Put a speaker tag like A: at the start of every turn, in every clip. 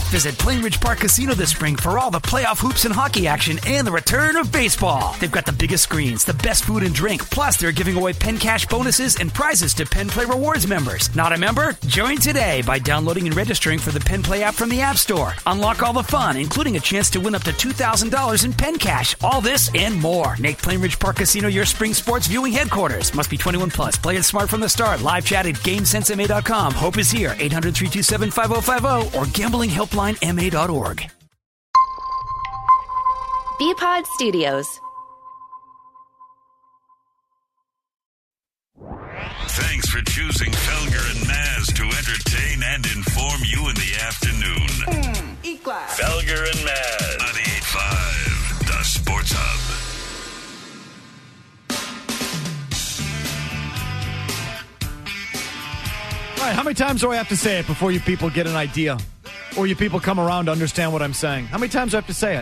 A: Visit Plainridge Park Casino this spring for all the playoff hoops and hockey action and the return of baseball. They've got the biggest screens, the best food and drink, plus they're giving away Penn Cash bonuses and prizes to Penn Play Rewards members. Not a member? Join today by downloading and registering for the Penn Play app from the App Store. Unlock all the fun, including a chance to win up to $2,000 in Penn Cash. All this and more. Make Plainridge Park Casino your spring sports viewing headquarters. Must be 21 plus. Play it smart from the start. Live chat at GameSenseMA.com. Hope is here. 800-327-5050 or gamblinghelplinema.org.
B: BPod Studios.
C: Thanks for choosing Felger and Maz to entertain and inform you in the afternoon.
D: E-class.
C: Felger and Maz. 98.5, the Sports Hub.
E: All right, how many times do I have to say it before you people get an idea? Or you people come around to understand what I'm saying? How many times do I have to say it?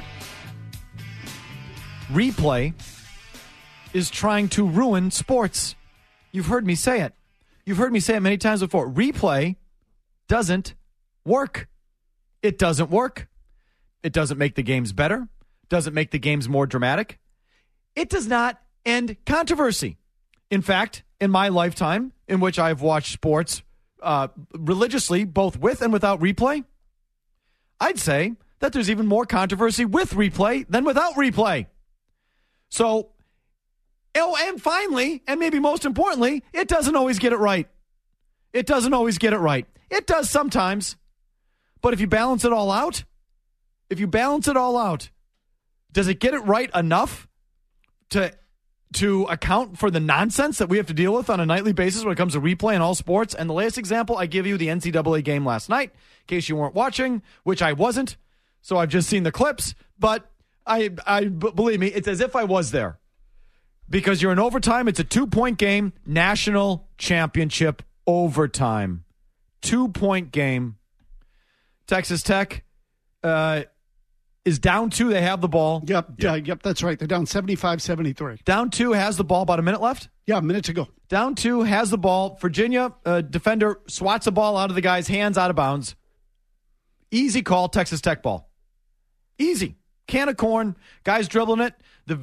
E: Replay is trying to ruin sports. You've heard me say it. You've heard me say it many times before. Replay doesn't work. It doesn't work. It doesn't make the games better. Doesn't make the games more dramatic. It does not end controversy. In fact, in my lifetime, in which I've watched sports religiously, both with and without replay, I'd say that there's even more controversy with replay than without replay. So, and finally, and maybe most importantly, it doesn't always get it right. It doesn't always get it right. It does sometimes. But if you balance it all out, does it get it right enough to account for the nonsense that we have to deal with on a nightly basis when it comes to replay in all sports? And the latest example, I give you the NCAA game last night, in case you weren't watching, which I wasn't. So I've just seen the clips, but I believe me, it's as if I was there. Because you're in overtime, it's a 2-point game, national championship overtime. 2-point game. Texas Tech is down 2. They have the ball.
F: Yep, that's right. They're down 75-73.
E: Down 2, has the ball, about a minute left?
F: Yeah, a minute to go.
E: Down 2, has the ball. Virginia, defender, swats the ball out of the guy's hands, out of bounds. Easy call, Texas Tech ball. Easy. Can of corn. Guy's dribbling it.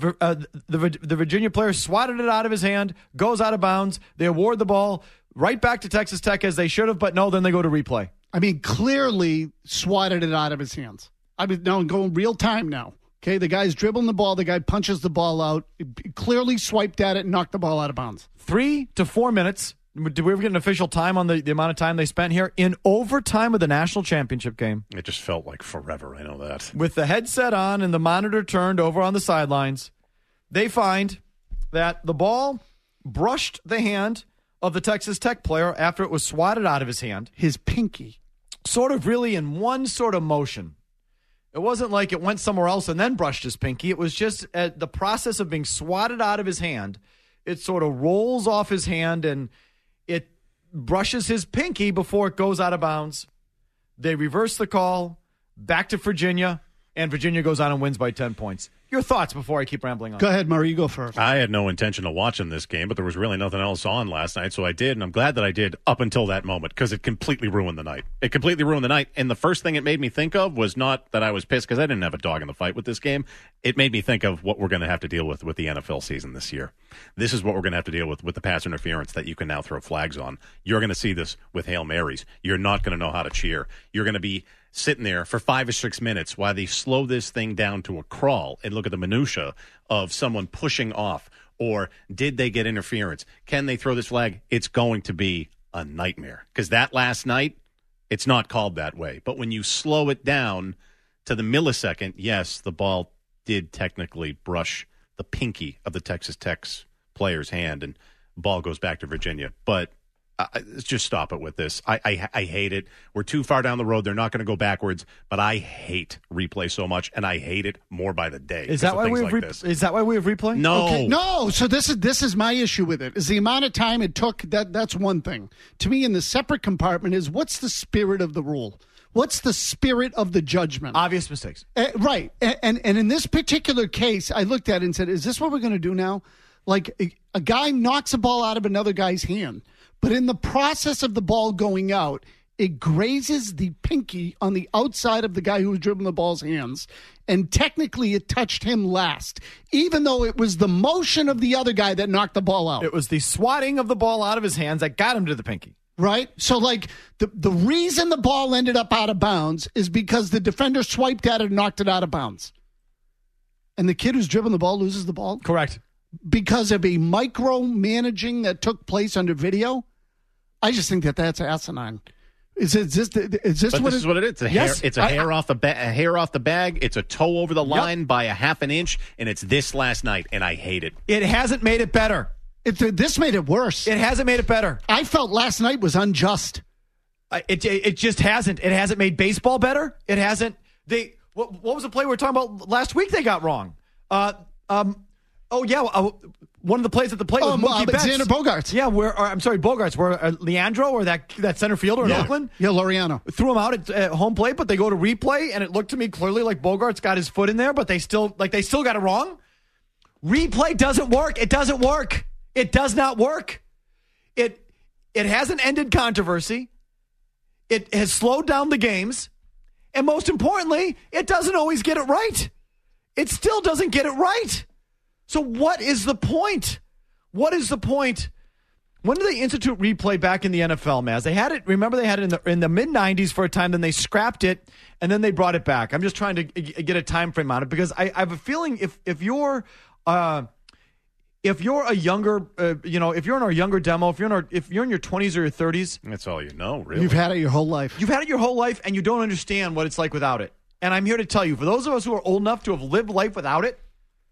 E: The Virginia player swatted it out of his hand, goes out of bounds. They award the ball right back to Texas Tech as they should have, but no, then they go to replay.
F: I mean, clearly swatted it out of his hands. I mean, now going real time now. Okay, the guy's dribbling the ball. The guy punches the ball out. Clearly swiped at it and knocked the ball out of bounds. 3 to 4 minutes. Did we ever get an official time on the amount of time they spent here? In overtime of the national championship game.
G: It just felt like forever. I know that.
E: With the headset on and the monitor turned over on the sidelines, they find that the ball brushed the hand of the Texas Tech player after it was swatted out of his hand.
F: His pinky.
E: Sort of really in one sort of motion. It wasn't like it went somewhere else and then brushed his pinky. It was just the process of being swatted out of his hand. It sort of rolls off his hand and it brushes his pinky before it goes out of bounds. They reverse the call, back to Virginia, and Virginia goes on and wins by 10 points. Your thoughts before I keep rambling on.
F: Go ahead, Murray. You go first.
G: I had no intention of watching this game, but there was really nothing else on last night, so I did, and I'm glad that I did up until that moment because it completely ruined the night. It completely ruined the night, and the first thing it made me think of was not that I was pissed because I didn't have a dog in the fight with this game. It made me think of what we're going to have to deal with the NFL season this year. This is what we're going to have to deal with the pass interference that you can now throw flags on. You're going to see this with Hail Marys. You're not going to know how to cheer. You're going to be sitting there for 5 or 6 minutes while they slow this thing down to a crawl and look at the minutia of someone pushing off, or did they get interference? Can they throw this flag? It's going to be a nightmare because that last night, it's not called that way. But when you slow it down to the millisecond, yes, the ball did technically brush the pinky of the Texas Tech's player's hand, and ball goes back to Virginia. But just stop it with this. I hate it. We're too far down the road. They're not going to go backwards. But I hate replay so much, and I hate it more by the day.
E: Is that why we have Is that why we have replay?
G: No,
F: okay. No. So this is my issue with it. Is the amount of time it took. That's one thing. To me, in the separate compartment is what's the spirit of the rule. What's the spirit of the judgment?
E: Obvious mistakes.
F: Right. And in this particular case, I looked at it and said, is this what we're going to do now? Like a guy knocks a ball out of another guy's hand. But in the process of the ball going out, It grazes the pinky on the outside of the guy who was dribbling the ball's hands, and technically it touched him last, even though it was the motion of the other guy that knocked the ball out.
E: It was the swatting of the ball out of his hands that got him to the pinky.
F: Right? So, like, the reason the ball ended up out of bounds is because the defender swiped at it and knocked it out of bounds. And the kid who's dribbling the ball loses the ball?
E: Correct.
F: Because of a micromanaging that took place under video? I just think that's asinine. Is this
G: what it is? It's a hair off the bag. It's a toe over the line by a half an inch, and it's this last night, and I hate it.
E: It hasn't made it better.
F: This made it worse.
E: It hasn't made it better.
F: I felt last night was unjust.
E: It just hasn't. It hasn't made baseball better. It hasn't. What was the play we were talking about last week they got wrong? One of the plays at the plate was Mookie Betts.
F: Xander Bogaerts.
E: Yeah, Bogaerts, where Leandro or that center fielder in Oakland.
F: Yeah, Laureano.
E: Threw him out at home plate, but they go to replay, and it looked to me clearly like Bogaerts got his foot in there, but they still got it wrong. Replay doesn't work. It doesn't work. It does not work. It hasn't ended controversy. It has slowed down the games. And most importantly, it doesn't always get it right. It still doesn't get it right. So what is the point? What is the point? When did they institute replay back in the NFL, Maz? They had it in the mid-'90s for a time, then they scrapped it, and then they brought it back. I'm just trying to get a time frame on it because I have a feeling if you're a younger, if you're in our younger demo, if you're in your 20s or your 30s.
G: That's all you know, really.
F: You've had it your whole life.
E: You've had it your whole life, and you don't understand what it's like without it. And I'm here to tell you, for those of us who are old enough to have lived life without it,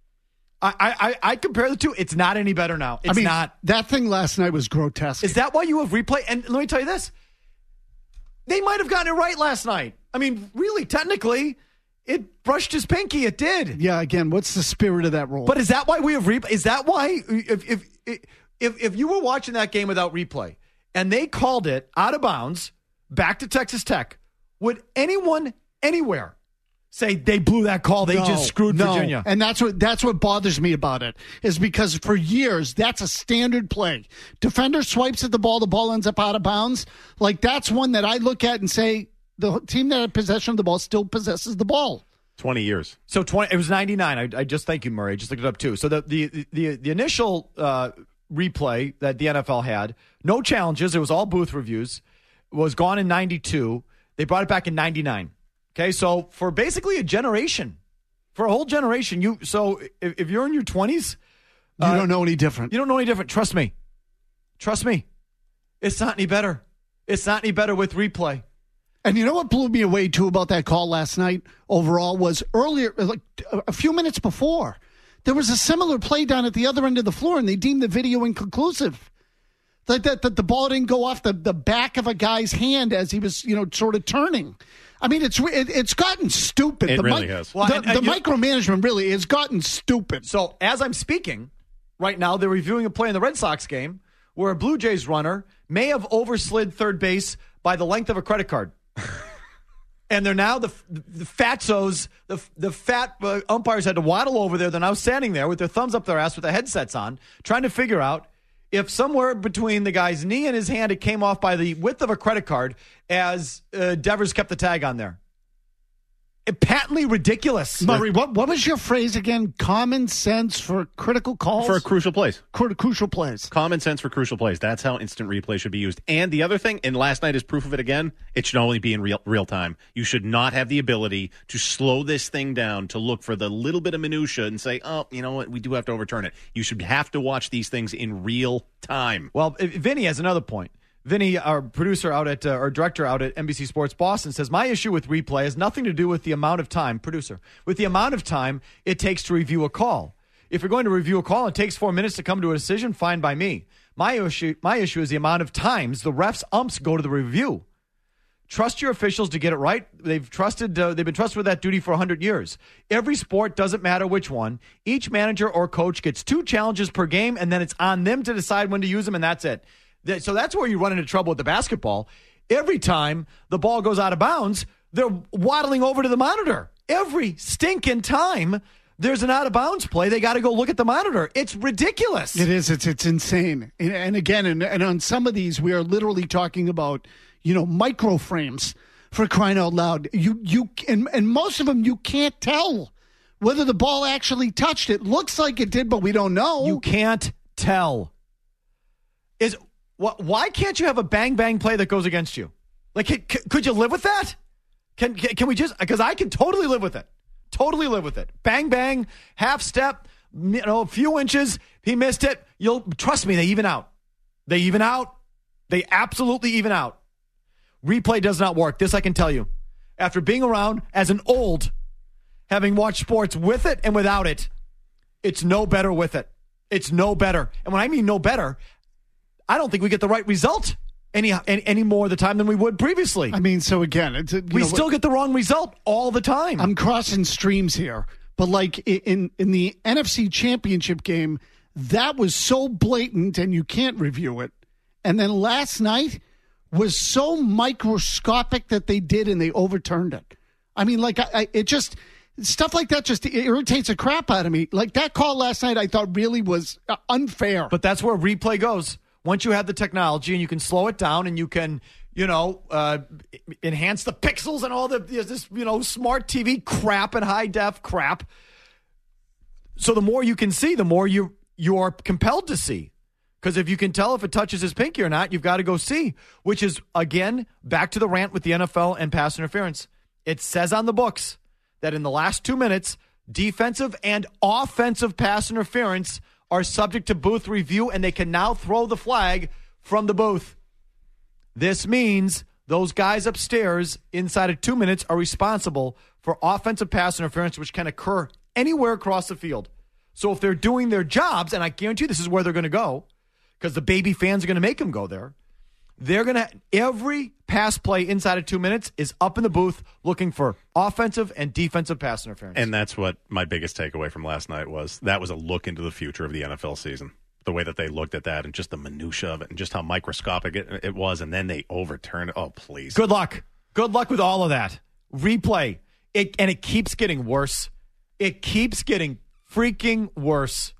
E: I compare the two. It's not any better now. It's not.
F: That thing last night was grotesque.
E: Is that why you have replay? And let me tell you this. They might have gotten it right last night. I mean, really, technically, it brushed his pinky. It did.
F: Yeah, again, what's the spirit of that rule?
E: But is that why we have replay? Is that why if you were watching that game without replay and they called it out of bounds back to Texas Tech, would anyone anywhere say they blew that call? They just screwed Virginia.
F: And that's what bothers me about it, is because for years, that's a standard play. Defender swipes at the ball ends up out of bounds. Like, that's one that I look at and say, the team that had possession of the ball still possesses the ball.
G: 20 years.
E: So it was 99. I just thank you, Murray. I just looked it up too. So the initial replay that the NFL had, no challenges. It was all booth reviews. Was gone in 92. They brought it back in 99. Okay, so for basically a generation, for a whole generation, if you're in your 20s,
F: you don't know any different.
E: You don't know any different. Trust me. It's not any better. It's not any better with replay.
F: And you know what blew me away, too, about that call last night overall was earlier, like a few minutes before, there was a similar play down at the other end of the floor, and they deemed the video inconclusive. That the ball didn't go off the back of a guy's hand as he was, sort of turning. I mean, it's gotten stupid.
G: It really has.
F: Well, the micromanagement really has gotten stupid.
E: So as I'm speaking right now, they're reviewing a play in the Red Sox game where a Blue Jays runner may have overslid third base by the length of a credit card. And they're now the fatzos, the fat umpires had to waddle over there. They're now standing there with their thumbs up their ass with their headsets on, trying to figure out if somewhere between the guy's knee and his hand, it came off by the width of a credit card as Devers kept the tag on there. Patently ridiculous.
F: Murray, what was your phrase again? Common sense for critical calls?
G: For crucial plays.
F: Crucial plays.
G: Common sense for crucial plays. That's how instant replay should be used. And the other thing, and last night is proof of it again, it should only be in real time. You should not have the ability to slow this thing down to look for the little bit of minutia and say, oh, you know what, we do have to overturn it. You should have to watch these things in real time.
E: Well, Vinny has another point. Vinny, our producer our director out at NBC Sports Boston, says, my issue with replay has nothing to do with the amount of time, with the amount of time it takes to review a call. If you're going to review a call and it takes 4 minutes to come to a decision, fine by me. My issue is the amount of times the refs umps go to the review. Trust your officials to get it right. They've been trusted with that duty for 100 years. Every sport, doesn't matter which one. Each manager or coach gets 2 challenges per game, and then it's on them to decide when to use them, and that's it. So that's where you run into trouble with the basketball. Every time the ball goes out of bounds, they're waddling over to the monitor. Every stinking time there's an out-of-bounds play, they got to go look at the monitor. It's ridiculous.
F: It is. It's insane. And again, and on some of these, we are literally talking about, micro frames, for crying out loud. And most of them you can't tell whether the ball actually touched it. Looks like it did, but we don't know.
E: You can't tell. Why can't you have a bang play that goes against you? Like, could you live with that? Can we just? Because I can totally live with it. Totally live with it. Bang, half step, a few inches. He missed it. You'll trust me. They even out. They absolutely even out. Replay does not work. This I can tell you. After being around as an old, having watched sports with it and without it, it's no better with it. It's no better. And when I mean no better, I don't think we get the right result any more of the time than we would previously.
F: I mean, so again,
E: we still get the wrong result all the time.
F: I'm crossing streams here, but like in the NFC Championship game, that was so blatant and you can't review it. And then last night was so microscopic that they did and they overturned it. I mean, like it just stuff like that just irritates the crap out of me. Like that call last night, I thought really was unfair.
E: But that's where replay goes. Once you have the technology and you can slow it down and you can, enhance the pixels and all this, smart TV crap and high def crap. So the more you can see, the more you are compelled to see. Because if you can tell if it touches his pinky or not, you've got to go see. Which is, again, back to the rant with the NFL and pass interference. It says on the books that in the last 2 minutes, defensive and offensive pass interference are subject to booth review, and they can now throw the flag from the booth. This means those guys upstairs inside of 2 minutes are responsible for offensive pass interference, which can occur anywhere across the field. So if they're doing their jobs, and I guarantee you this is where they're going to go, because the baby fans are going to make them go there, they're going to, every pass play inside of 2 minutes is up in the booth looking for offensive and defensive pass interference.
G: And that's what my biggest takeaway from last night was. That was a look into the future of the NFL season. The way that they looked at that and just the minutia of it and just how microscopic it was. And then they overturned it. Oh, please.
E: Good luck. Good luck with all of that. Replay. It keeps getting worse. It keeps getting freaking worse.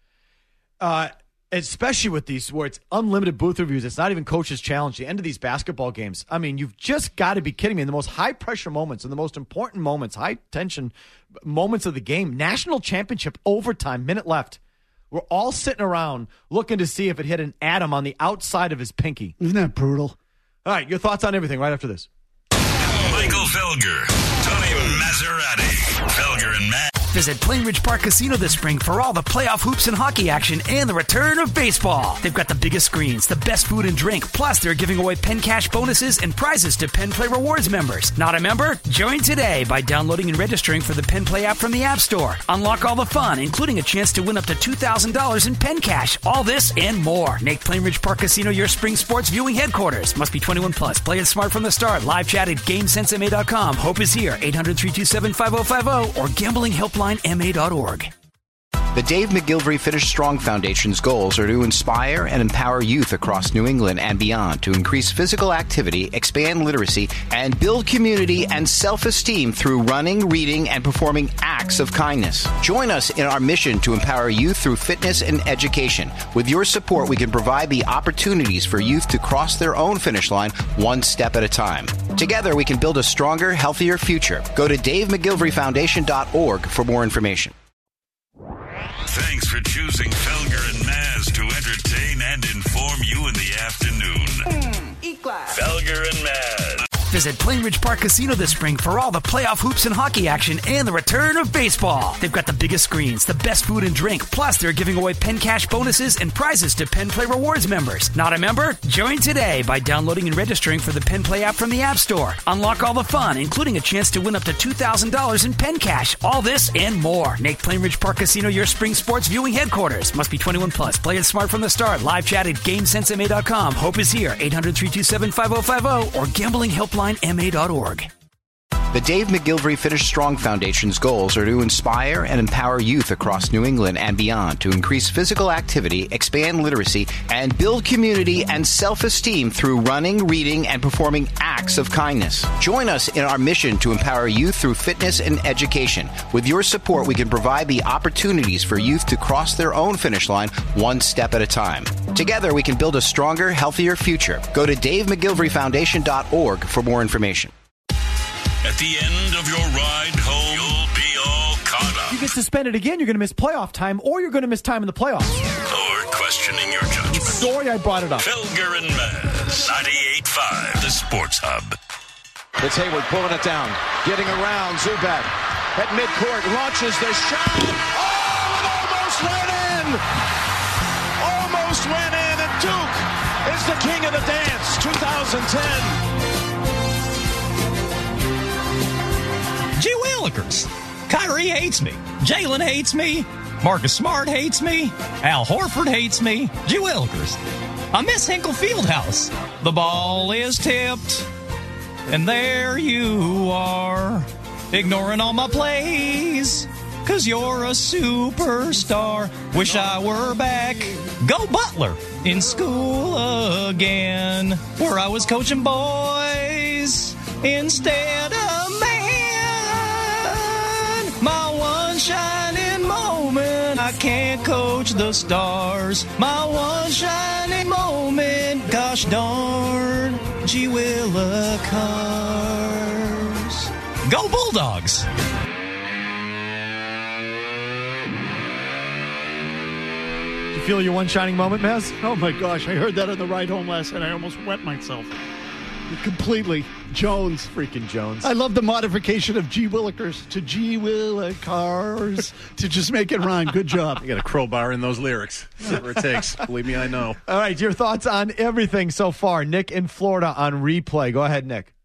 E: Especially with these where it's unlimited booth reviews. It's not even coach's challenge. The end of these basketball games. I mean, you've just got to be kidding me. In the most high-pressure moments and the most important moments, high-tension moments of the game, national championship, overtime, minute left. We're all sitting around looking to see if it hit an atom on the outside of his pinky.
F: Isn't that brutal?
E: All right, your thoughts on everything right after this.
C: Michael Felger, Tony Maserati, Felger and Matt.
A: Visit Plainridge Park Casino this spring for all the playoff hoops and hockey action and the return of baseball. They've got the biggest screens, the best food and drink, plus they're giving away Penn Cash bonuses and prizes to Penn Play Rewards members. Not a member? Join today by downloading and registering for the Penn Play app from the App Store. Unlock all the fun, including a chance to win up to $2,000 in Penn Cash. All this and more. Make Plainridge Park Casino your spring sports viewing headquarters. Must be 21 plus. Play it smart from the start. Live chat at GameSenseMA.com. Hope is here. 800-327-5050 or gamblinghelplinema.org.
D: The Dave McGilvery Finish Strong Foundation's goals are to inspire and empower youth across New England and beyond to increase physical activity, expand literacy, and build community and self-esteem through running, reading, and performing acts of kindness. Join us in our mission to empower youth through fitness and education. With your support, we can provide the opportunities for youth to cross their own finish line one step at a time. Together, we can build a stronger, healthier future. Go to DaveMcGilveryFoundation.org for more information.
C: Thanks for choosing Felger and Maz to entertain and inform you in the afternoon.
B: E-class.
C: Felger and Maz.
A: Visit Plainridge Park Casino this spring for all the playoff hoops and hockey action and the return of baseball. They've got the biggest screens, the best food and drink, plus they're giving away Penn Cash bonuses and prizes to Penn Play Rewards members. Not a member? Join today by downloading and registering for the Penn Play app from the App Store. Unlock all the fun, including a chance to win up to $2,000 in Penn Cash. All this and more. Make Plainridge Park Casino your spring sports viewing headquarters. Must be 21 plus. Play it smart from the start. Live chat at GameSenseMA.com. Hope is here. 800-327-5050 or gamblinghelplinema.org.
D: The Dave McGilvery Finish Strong Foundation's goals are to inspire and empower youth across New England and beyond to increase physical activity, expand literacy, and build community and self-esteem through running, reading, and performing acts of kindness. Join us in our mission to empower youth through fitness and education. With your support, we can provide the opportunities for youth to cross their own finish line one step at a time. Together, we can build a stronger, healthier future. Go to DaveMcGilveryFoundation.org for more information.
C: At the end of your ride home, you'll be all caught up.
E: You get suspended again, you're going to miss playoff time, or you're going to miss time in the playoffs.
C: Or questioning your judgment.
E: Sorry I brought it up.
C: Felger and Maz, 98.5, the Sports Hub.
H: It's Hayward pulling it down, getting around Zubat at midcourt, launches the shot. Oh, it almost went in! Almost went in, and Duke is the king of the dance, 2010.
I: Gee Willikers. Kyrie hates me. Jalen hates me. Marcus Smart hates me. Al Horford hates me. Gee Willikers. I miss Hinkle Fieldhouse. The ball is tipped, and there you are, ignoring all my plays, 'cause you're a superstar. Wish I were back. Go Butler in school again, where I was coaching boys instead of men. My one shining moment, I can't coach the stars. My one shining moment, gosh darn, gee Willikers. Go Bulldogs!
E: You feel your one shining moment, Maz?
F: Oh, my gosh. I heard that on the ride home last night. I almost wet myself. Completely. Jones.
E: Freaking Jones.
F: I love the modification of G. Willikers to G. Willikers to just make it rhyme. Good job.
G: You got a crowbar in those lyrics. Whatever it takes. Believe me, I know.
E: All right, your thoughts on everything so far. Nick in Florida on replay. Go ahead, Nick.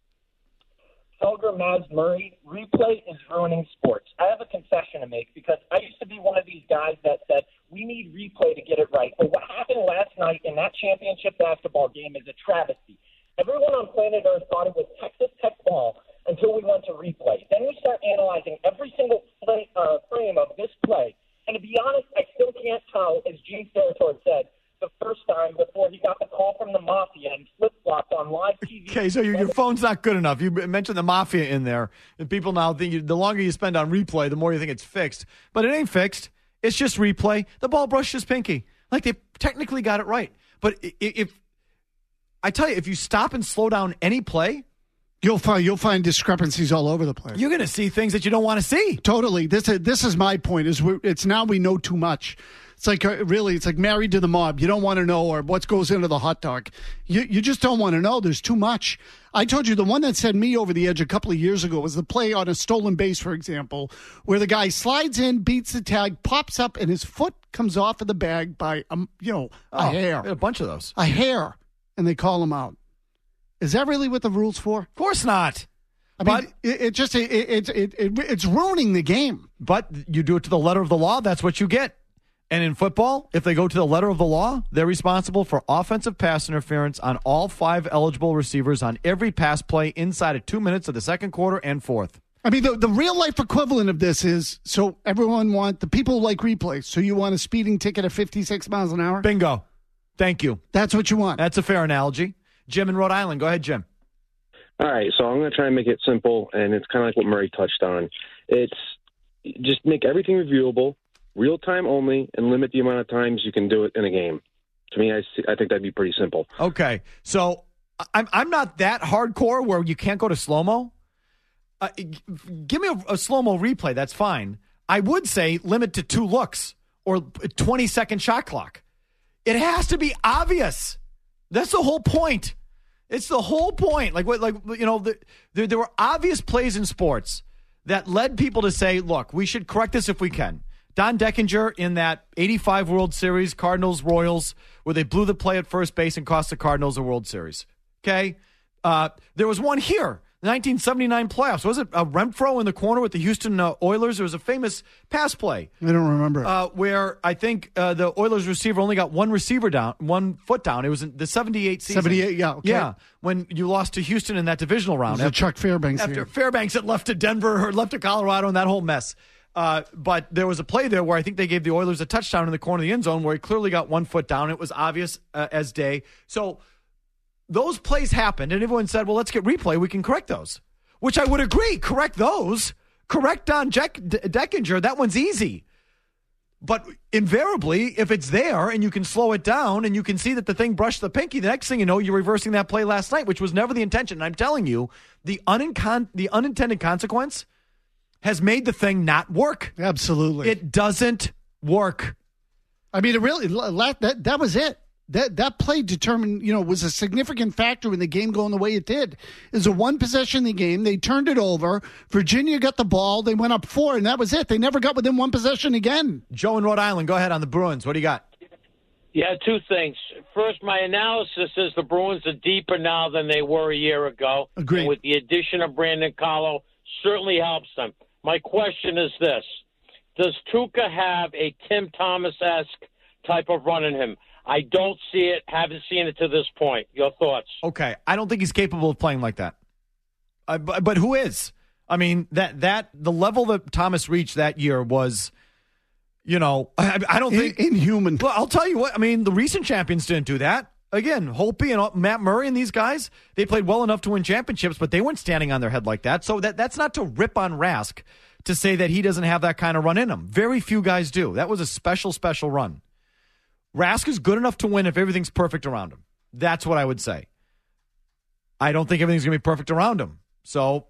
J: Felger, Maz, Murray, replay is ruining sports. I have a confession to make because I used to be one of these guys that said we need replay to get it right. But what happened last night in that championship basketball game is a travesty. Everyone on planet Earth thought it was Texas Tech ball until we went to replay. Then we start analyzing every single frame of this play. And to be honest, I still can't tell, as Gene Steratore said, the first time before he got the call from the Mafia and flip-flopped on live TV.
E: Okay, so your phone's not good enough. You mentioned the Mafia in there, and people now think the longer you spend on replay, the more you think it's fixed. But it ain't fixed. It's just replay. The ball brushed his pinky. Like, they technically got it right. But if I tell you, if you stop and slow down any play,
F: you'll find discrepancies all over the place.
E: You're going to see things that you don't want to see.
F: Totally. This is my point. It's now we know too much. It's like it's like Married to the Mob. You don't want to know, or what goes into the hot dog. You just don't want to know. There's too much. I told you the one that sent me over the edge a couple of years ago was the play on a stolen base, for example, where the guy slides in, beats the tag, pops up, and his foot comes off of the bag by a hair.
E: A bunch of those.
F: A hair, and they call him out. Is that really what the rule's for?
E: Of course not.
F: I mean, it's ruining the game.
E: But you do it to the letter of the law, that's what you get. And in football, if they go to the letter of the law, they're responsible for offensive pass interference on all 5 eligible receivers on every pass play inside of 2 minutes of the second quarter and fourth.
F: I mean, the real-life equivalent of this is, so the people like replays, so you want a speeding ticket at 56 miles an hour?
E: Bingo. Thank you.
F: That's what you want.
E: That's a fair analogy. Jim in Rhode Island. Go ahead, Jim.
K: All right, so I'm going to try and make it simple, and it's kind of like what Murray touched on. It's just make everything reviewable, real time only, and limit the amount of times you can do it in a game. To me, I think that'd be pretty simple.
E: Okay, so I'm not that hardcore where you can't go to slow-mo. Give me a slow-mo replay, that's fine. I would say limit to 2 looks or a 20-second shot clock. It has to be obvious. That's the whole point. It's the whole point. There were obvious plays in sports that led people to say, look, we should correct this if we can. Don Deckinger in that 85 World Series, Cardinals-Royals, where they blew the play at first base and cost the Cardinals a World Series. Okay? There was one here The 1979 playoffs. Was it Renfro in the corner with the Houston Oilers? There was a famous pass play.
F: I don't remember.
E: Where I think the Oilers receiver only got one foot down. It was in the 78 season.
F: 78, yeah. Okay.
E: Yeah, when you lost to Houston in that divisional round.
F: It was Chuck Fairbanks.
E: After Fairbanks had left to Denver or left to Colorado and that whole mess. But there was a play there where I think they gave the Oilers a touchdown in the corner of the end zone where he clearly got 1 foot down. It was obvious as day. So those plays happened, and everyone said, well, let's get replay. We can correct those, which I would agree. Correct those. Correct Don Deckinger. That one's easy. But invariably, if it's there and you can slow it down and you can see that the thing brushed the pinky, the next thing you know, you're reversing that play last night, which was never the intention. And I'm telling you, the unintended consequence has made the thing not work.
F: Absolutely.
E: It doesn't work.
F: I mean, it really, that was it. That play determined, was a significant factor in the game going the way it did. It was a one possession in the game. They turned it over. Virginia got the ball. They went up 4, and that was it. They never got within one possession again.
E: Joe in Rhode Island, go ahead on the Bruins. What do you got?
L: Yeah, 2 things. First, my analysis is the Bruins are deeper now than they were a year ago.
F: Agreed.
L: And with the addition of Brandon Carlo, certainly helps them. My question is this. Does Tuukka have a Tim Thomas-esque type of run in him? I don't see it. Haven't seen it to this point. Your thoughts? Okay.
E: I don't think he's capable of playing like that. But who is? I mean, that the level that Thomas reached that year was, I don't think
F: inhuman.
E: Well, I'll tell you what. I mean, the recent champions didn't do that. Again, Holtby and Matt Murray and these guys, they played well enough to win championships, but they weren't standing on their head like that. So that's not to rip on Rask to say that he doesn't have that kind of run in him. Very few guys do. That was a special run. Rask is good enough to win if everything's perfect around him. That's what I would say. I don't think everything's going to be perfect around him. So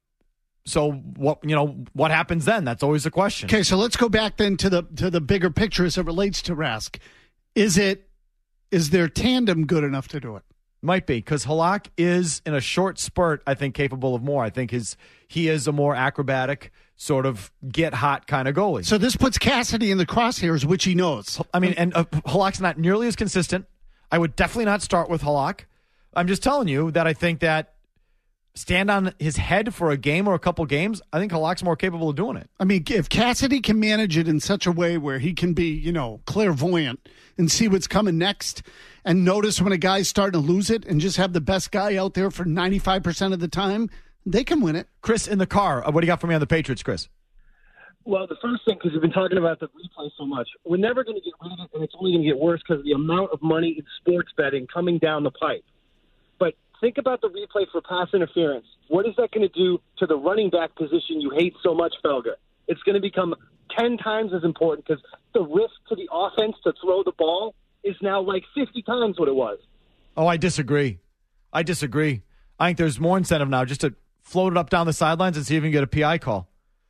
E: what happens then? That's always the question.
F: Okay, so let's go back then to the bigger picture as it relates to Rask. Is their tandem good enough to do it?
E: Might be, because Halak is, in a short spurt, I think, capable of more. I think he is a more acrobatic, sort of get-hot kind of goalie.
F: So this puts Cassidy in the crosshairs, which he knows.
E: I mean, and Halak's not nearly as consistent. I would definitely not start with Halak. I'm just telling you that I think that stand on his head for a game or a couple games, I think Halak's more capable of doing it.
F: I mean, if Cassidy can manage it in such a way where he can be, clairvoyant and see what's coming next and notice when a guy's starting to lose it and just have the best guy out there for 95% of the time, they can win it.
E: Chris, in the car, what do you got for me on the Patriots, Chris?
J: Well, the first thing, because we've been talking about the replay so much, we're never going to get rid of it, and it's only going to get worse because of the amount of money in sports betting coming down the pipe. But think about the replay for pass interference. What is that going to do to the running back position you hate so much, Felger? It's going to become 10 times as important because the risk to the offense to throw the ball is now like 50 times what it was.
E: Oh, I disagree. I think there's more incentive now just to float it up down the sidelines and see if you can get a PI call.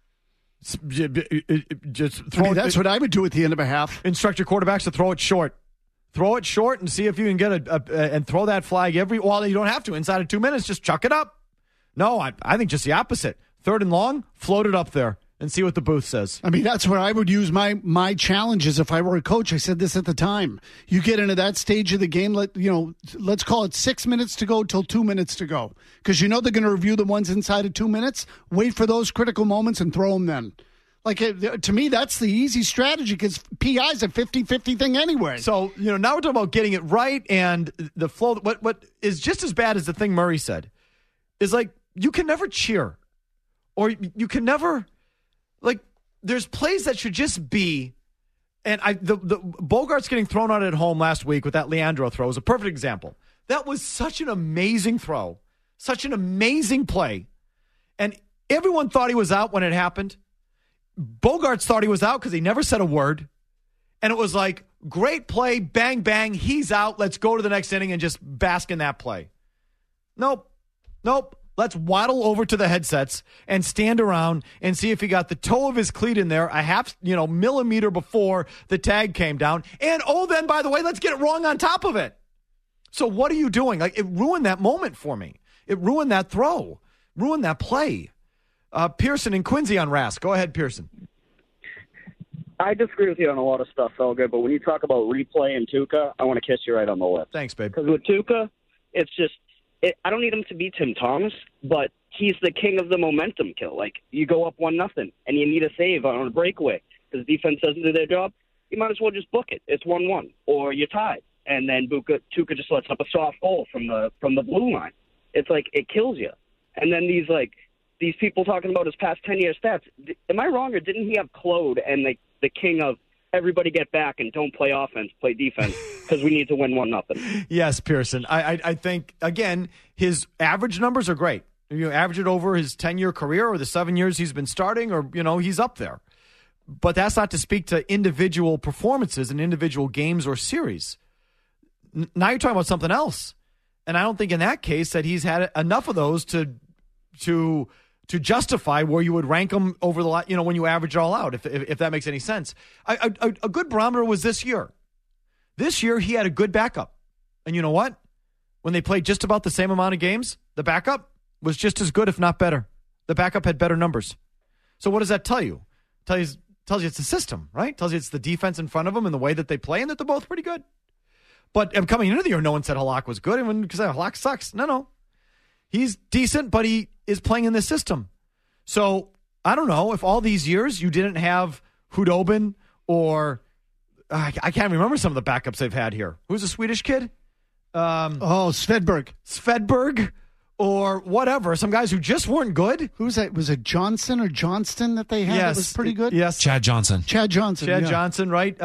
E: Just throw
F: that's what I would do at the end of a half.
E: Instruct your quarterbacks to throw it short. Throw it short and see if you can get and throw that flag well, you don't have to. Inside of 2 minutes, just chuck it up. No, I think just the opposite. 3rd and long, float it up there and see what the booth says.
F: I mean, that's where I would use my challenges if I were a coach. I said this at the time. You get into that stage of the game, let's call it 6 minutes to go till 2 minutes to go. Because they're going to review the ones inside of 2 minutes. Wait for those critical moments and throw them then. To me, that's the easy strategy because PI's a 50-50 thing anyway.
E: So, now we're talking about getting it right and the flow. What is just as bad as the thing Murray said is you can never cheer or you can never, there's plays that should just be, and the Bogart's getting thrown out at home last week with that Leandro throw is a perfect example. That was such an amazing throw, such an amazing play. And everyone thought he was out when it happened. Bogarts thought he was out because he never said a word. And it was great play, bang, bang, he's out. Let's go to the next inning and just bask in that play. Nope. Let's waddle over to the headsets and stand around and see if he got the toe of his cleat in there a half, millimeter before the tag came down. And, then, by the way, let's get it wrong on top of it. So what are you doing? It ruined that moment for me. It ruined that throw. Ruined that play. Pearson and Quincy on Rask. Go ahead, Pearson.
M: I disagree with you on a lot of stuff, Felger, but when you talk about replay and Tuukka, I want to kiss you right on the lips.
E: Thanks, babe.
M: Because with Tuukka, it's I don't need him to be Tim Thomas, but he's the king of the momentum kill. Like, you go up 1-0 and you need a save on a breakaway because the defense doesn't do their job, you might as well just book it. It's 1-1, or you're tied. And then Tuukka just lets up a soft goal from the blue line. It's like, it kills you. And then these people talking about his past 10-year stats, am I wrong, or didn't he have Claude and the king of everybody get back and don't play offense, play defense, because we need to win 1-0?
E: Yes, Pearson. I think, again, his average numbers are great. You average it over his 10-year career or the 7 years he's been starting, or, he's up there. But that's not to speak to individual performances in individual games or series. Now you're talking about something else. And I don't think in that case that he's had enough of those to justify where you would rank him over the lot, when you average it all out, if that makes any sense. A good barometer was this year. This year, he had a good backup. And you know what? When they played just about the same amount of games, the backup was just as good, if not better. The backup had better numbers. So what does that tell you? Tells you it's the system, right? Tells you it's the defense in front of them and the way that they play, and that they're both pretty good. But coming into the year, no one said Halak was good, because Halak sucks. No. He's decent, but he is playing in this system. So I don't know if all these years you didn't have Hudobin or I can't remember some of the backups they've had here. Who's the Swedish kid?
F: Svedberg.
E: Svedberg or whatever. Some guys who just weren't good.
F: Who's that? Was it Johnson or Johnston that they had that was pretty good?
E: Yes.
N: Chad Johnson,
E: right?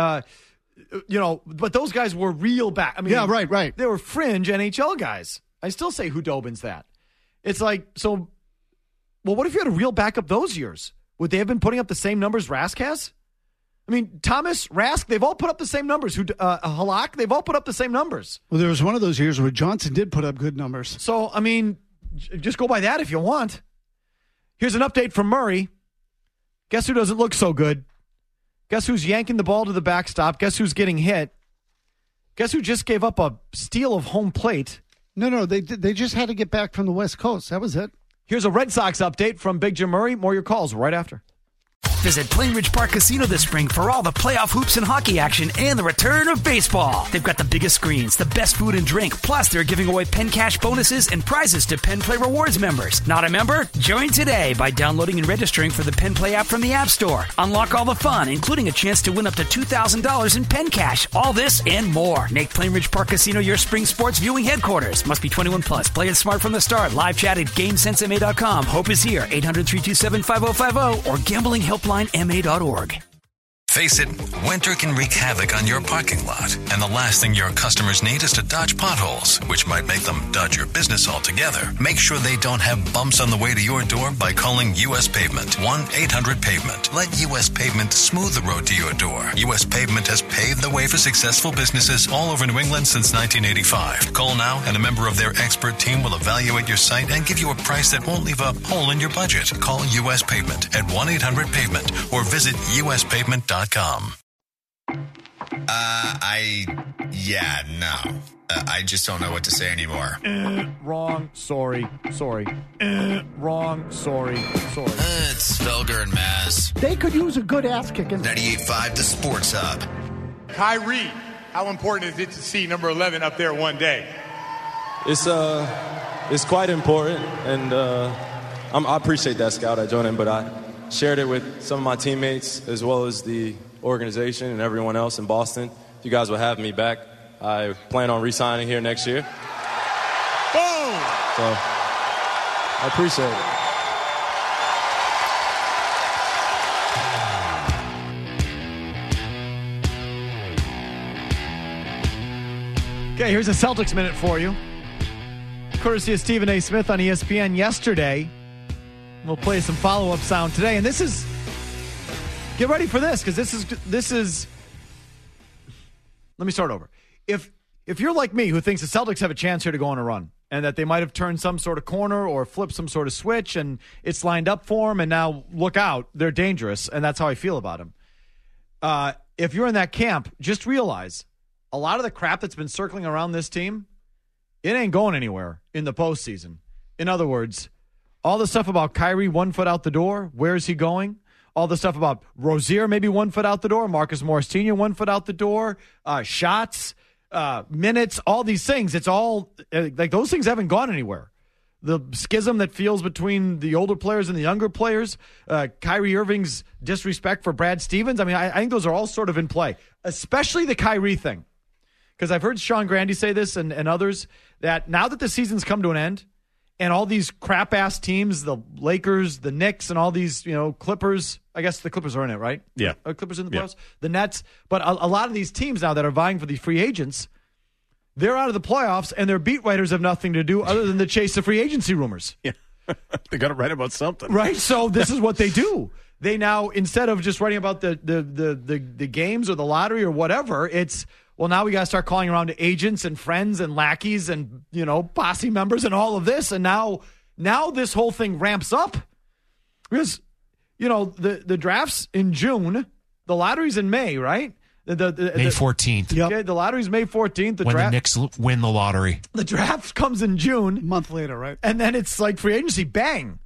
E: But those guys were real back. I mean,
F: yeah, right.
E: They were fringe NHL guys. I still say Hudobin's that. It's like, so, well, what if you had a real backup those years? Would they have been putting up the same numbers Rask has? I mean, Thomas, Rask, they've all put up the same numbers. Halak, they've all put up the same numbers.
F: Well, there was one of those years where Johnson did put up good numbers.
E: So, I mean, just go by that if you want. Here's an update from Murray. Guess who doesn't look so good? Guess who's yanking the ball to the backstop? Guess who's getting hit? Guess who just gave up a steal of home plate?
F: No, they just had to get back from the West Coast. That was it.
E: Here's a Red Sox update from Big Jim Murray. More of your calls right after.
A: Visit Plainridge Park Casino this spring for all the playoff hoops and hockey action and the return of baseball. They've got the biggest screens, the best food and drink, plus they're giving away Penn Cash bonuses and prizes to Penn Play Rewards members. Not a member? Join today by downloading and registering for the Penn Play app from the App Store. Unlock all the fun, including a chance to win up to $2,000 in Penn Cash. All this and more. Make Plainridge Park Casino your spring sports viewing headquarters. Must be 21 plus. Play it smart from the start. Live chat at GameSenseMA.com. Hope is here. 800-327-5050 or gamblinghelplinema.org.
O: Face it, winter can wreak havoc on your parking lot, and the last thing your customers need is to dodge potholes, which might make them dodge your business altogether. Make sure they don't have bumps on the way to your door by calling U.S. Pavement, 1-800-PAVEMENT. Let U.S. Pavement smooth the road to your door. U.S. Pavement has paved the way for successful businesses all over New England since 1985. Call now, and a member of their expert team will evaluate your site and give you a price that won't leave a hole in your budget. Call U.S. Pavement at 1-800-PAVEMENT or visit uspavement.com.
P: I just don't know what to say anymore.
E: Wrong. Sorry. Wrong. Sorry.
P: It's Felger and Maz.
F: They could use a good ass kicking.
P: 98.5 The Sports Hub.
Q: Kyrie, how important is it to see number 11 up there one day?
R: It's quite important, and I appreciate that, Scout. I joined in, but I shared it with some of my teammates as well as the organization and everyone else in Boston. If you guys will have me back, I plan on re-signing here next year.
Q: Boom!
R: So I appreciate
E: it. Okay, here's a Celtics Minute for you. Courtesy of Stephen A. Smith on ESPN yesterday. We'll play some follow-up sound today. And this is... Get ready for this, because this is... Let me start over. If you're like me, who thinks the Celtics have a chance here to go on a run, and that they might have turned some sort of corner or flipped some sort of switch, and it's lined up for them, and now look out, they're dangerous, and that's how I feel about them. If you're in that camp, just realize a lot of the crap that's been circling around this team, it ain't going anywhere in the postseason. In other words, all the stuff about Kyrie 1 foot out the door, where's he going? All the stuff about Rozier maybe 1 foot out the door, Marcus Morris Sr. 1 foot out the door, shots, minutes, all these things. It's all like those things haven't gone anywhere. The schism that feels between the older players and the younger players, Kyrie Irving's disrespect for Brad Stevens. I mean, I think those are all sort of in play, especially the Kyrie thing. Because I've heard Sean Grandy say this and others, that now that the season's come to an end and all these crap-ass teams, the Lakers, the Knicks, and all these, Clippers, I guess the Clippers are in it, right?
G: Yeah.
E: Are Clippers in the playoffs? The Nets. But a lot of these teams now that are vying for the free agents, they're out of the playoffs, and their beat writers have nothing to do other than to chase the free agency rumors.
G: Yeah. They got to write about something.
E: Right? So this is what they do. They now, instead of just writing about the games or the lottery or whatever, it's, well, now we got to start calling around to agents and friends and lackeys and, posse members and all of this. And now this whole thing ramps up because, the draft's in June, the lottery's in May, right?
N: May 14th.
E: Yep. Okay, the lottery's May 14th.
N: When the Knicks win the lottery.
E: The draft comes in June.
F: A month later, right?
E: And then it's like free agency, bang.